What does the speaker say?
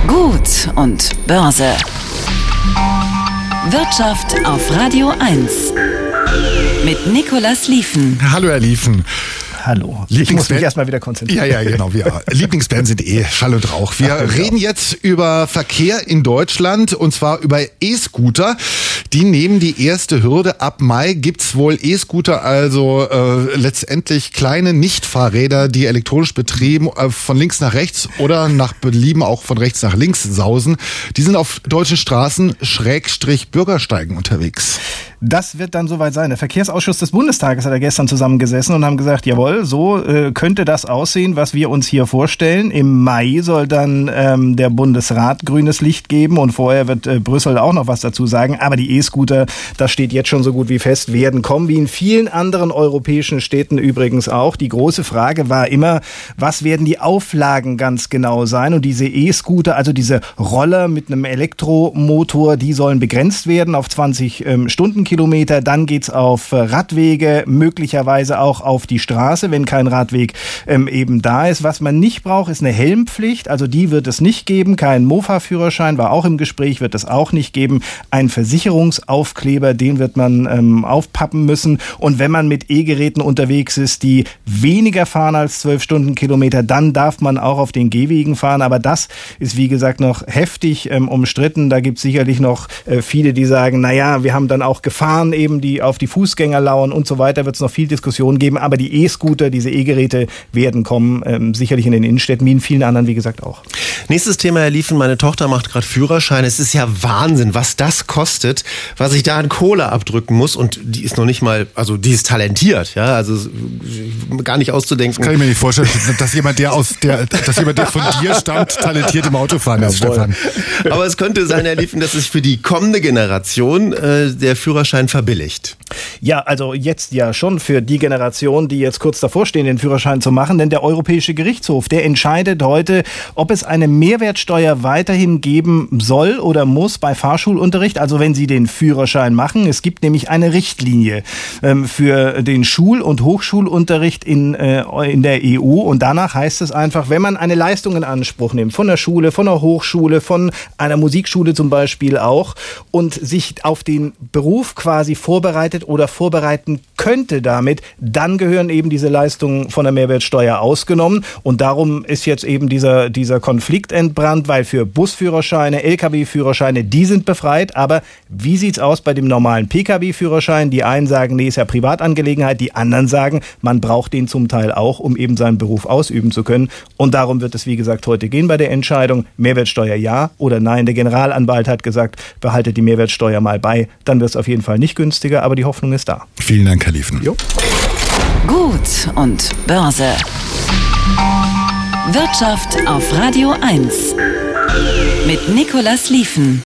Gut und Börse. Wirtschaft auf Radio 1 mit Nicolas Liefen. Hallo, Herr Liefen. Hallo. Ich muss mich erstmal wieder konzentrieren. Ja, genau. Lieblingsband sind Schall und Rauch. Wir reden jetzt über Verkehr in Deutschland und zwar über E-Scooter. Die nehmen die erste Hürde. Ab Mai gibt's wohl E-Scooter, also letztendlich kleine Nichtfahrräder, die elektronisch betrieben von links nach rechts oder nach Belieben auch von rechts nach links sausen. Die sind auf deutschen Straßen /Bürgersteigen unterwegs. Das wird dann soweit sein. Der Verkehrsausschuss des Bundestages hat gestern zusammengesessen und haben gesagt, jawohl, so könnte das aussehen, was wir uns hier vorstellen. Im Mai soll dann der Bundesrat grünes Licht geben und vorher wird Brüssel auch noch was dazu sagen. Aber die E-Scooter, das steht jetzt schon so gut wie fest, werden kommen, wie in vielen anderen europäischen Städten übrigens auch. Die große Frage war immer, was werden die Auflagen ganz genau sein? Und diese E-Scooter, also diese Roller mit einem Elektromotor, die sollen begrenzt werden auf 20 Stundenkilometer. Dann geht's auf Radwege, möglicherweise auch auf die Straße, wenn kein Radweg eben da ist. Was man nicht braucht, ist eine Helmpflicht. Also die wird es nicht geben. Kein Mofa-Führerschein war auch im Gespräch, wird es auch nicht geben. Ein Versicherungsaufkleber, den wird man aufpappen müssen. Und wenn man mit E-Geräten unterwegs ist, die weniger fahren als 12 Stundenkilometer, dann darf man auch auf den Gehwegen fahren. Aber das ist, wie gesagt, noch heftig umstritten. Da gibt es sicherlich noch viele, die sagen, naja, wir haben dann auch Gefahren eben, die auf die Fußgänger lauern und so weiter, wird es noch viel Diskussion geben. Aber die E-Scooter, diese E-Geräte werden kommen, sicherlich in den Innenstädten, wie in vielen anderen, wie gesagt, auch. Nächstes Thema, Herr Liefen, meine Tochter macht gerade Führerschein. Es ist ja Wahnsinn, was das kostet, was ich da an Kohle abdrücken muss. Und die ist noch nicht mal, also die ist talentiert, ja, also gar nicht auszudenken. Das kann ich mir nicht vorstellen, dass jemand, der von dir stammt, talentiert im Autofahren ist, Stefan. Aber es könnte sein, Herr Liefen, dass sich für die kommende Generation der Führerschein verbilligt. Ja, also jetzt ja schon für die Generation, die jetzt kurz davor stehen, den Führerschein zu machen. Denn der Europäische Gerichtshof, der entscheidet heute, ob es eine Mehrwertsteuer weiterhin geben soll oder muss bei Fahrschulunterricht. Also wenn Sie den Führerschein machen. Es gibt nämlich eine Richtlinie für den Schul- und Hochschulunterricht in der EU. Und danach heißt es einfach, wenn man eine Leistung in Anspruch nimmt, von der Schule, von der Hochschule, von einer Musikschule zum Beispiel auch, und sich auf den Beruf quasi vorbereitet oder vorbereiten könnte damit, dann gehören eben diese Leistungen von der Mehrwertsteuer ausgenommen. Und darum ist jetzt eben dieser Konflikt entbrannt, weil für Busführerscheine, Lkw-Führerscheine, die sind befreit. Aber wie sieht's aus bei dem normalen Pkw-Führerschein? Die einen sagen, nee, ist ja Privatangelegenheit. Die anderen sagen, man braucht den zum Teil auch, um eben seinen Beruf ausüben zu können. Und darum wird es, wie gesagt, heute gehen bei der Entscheidung. Mehrwertsteuer ja oder nein. Der Generalanwalt hat gesagt, behaltet die Mehrwertsteuer mal bei. Dann wird es auf jeden Fall nicht günstiger, aber die Hoffnung ist da. Vielen Dank, Herr Liefen. Jo. Gut und Börse. Wirtschaft auf Radio 1 mit Nicolas Liefen.